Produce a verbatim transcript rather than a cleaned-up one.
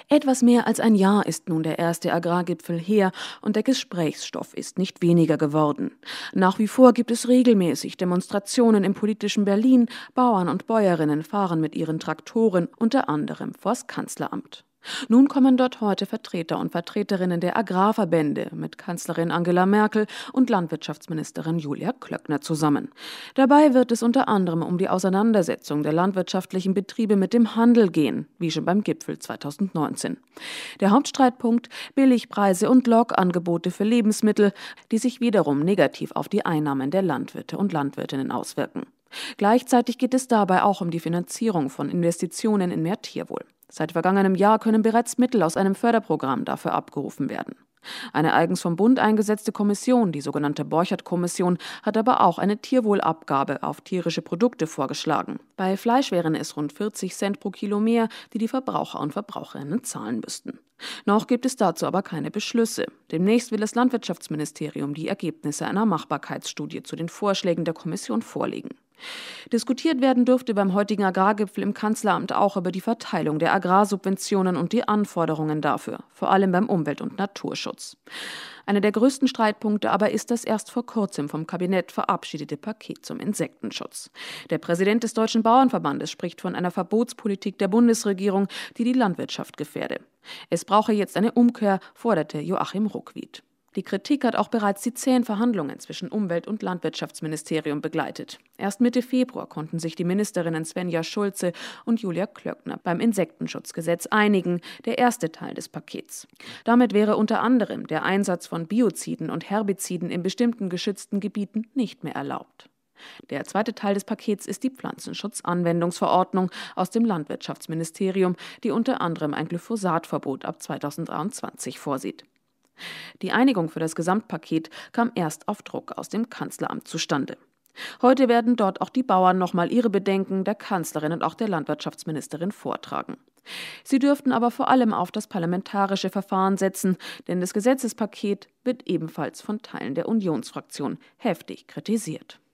Etwas mehr als ein Jahr ist nun der erste Agrargipfel her und der Gesprächsstoff ist nicht weniger geworden. Nach wie vor gibt es regelmäßig Demonstrationen im politischen Berlin. Bauern und Bäuerinnen fahren mit ihren Traktoren unter anderem vors Kanzleramt. Nun kommen dort heute Vertreter und Vertreterinnen der Agrarverbände mit Kanzlerin Angela Merkel und Landwirtschaftsministerin Julia Klöckner zusammen. Dabei wird es unter anderem um die Auseinandersetzung der landwirtschaftlichen Betriebe mit dem Handel gehen, wie schon beim Gipfel zweitausendneunzehn. Der Hauptstreitpunkt: Billigpreise und Lockangebote für Lebensmittel, die sich wiederum negativ auf die Einnahmen der Landwirte und Landwirtinnen auswirken. Gleichzeitig geht es dabei auch um die Finanzierung von Investitionen in mehr Tierwohl. Seit vergangenem Jahr können bereits Mittel aus einem Förderprogramm dafür abgerufen werden. Eine eigens vom Bund eingesetzte Kommission, die sogenannte Borchert-Kommission, hat aber auch eine Tierwohlabgabe auf tierische Produkte vorgeschlagen. Bei Fleisch wären es rund vierzig Cent pro Kilo mehr, die die Verbraucher und Verbraucherinnen zahlen müssten. Noch gibt es dazu aber keine Beschlüsse. Demnächst will das Landwirtschaftsministerium die Ergebnisse einer Machbarkeitsstudie zu den Vorschlägen der Kommission vorlegen. Diskutiert werden dürfte beim heutigen Agrargipfel im Kanzleramt auch über die Verteilung der Agrarsubventionen und die Anforderungen dafür, vor allem beim Umwelt- und Naturschutz. Einer der größten Streitpunkte aber ist das erst vor kurzem vom Kabinett verabschiedete Paket zum Insektenschutz. Der Präsident des Deutschen Bauernverbandes spricht von einer Verbotspolitik der Bundesregierung, die die Landwirtschaft gefährde. Es brauche jetzt eine Umkehr, forderte Joachim Ruckwied. Die Kritik hat auch bereits die zähen Verhandlungen zwischen Umwelt- und Landwirtschaftsministerium begleitet. Erst Mitte Februar konnten sich die Ministerinnen Svenja Schulze und Julia Klöckner beim Insektenschutzgesetz einigen, der erste Teil des Pakets. Damit wäre unter anderem der Einsatz von Bioziden und Herbiziden in bestimmten geschützten Gebieten nicht mehr erlaubt. Der zweite Teil des Pakets ist die Pflanzenschutzanwendungsverordnung aus dem Landwirtschaftsministerium, die unter anderem ein Glyphosatverbot ab zweitausenddreiundzwanzig vorsieht. Die Einigung für das Gesamtpaket kam erst auf Druck aus dem Kanzleramt zustande. Heute werden dort auch die Bauern nochmal ihre Bedenken der Kanzlerin und auch der Landwirtschaftsministerin vortragen. Sie dürften aber vor allem auf das parlamentarische Verfahren setzen, denn das Gesetzespaket wird ebenfalls von Teilen der Unionsfraktion heftig kritisiert.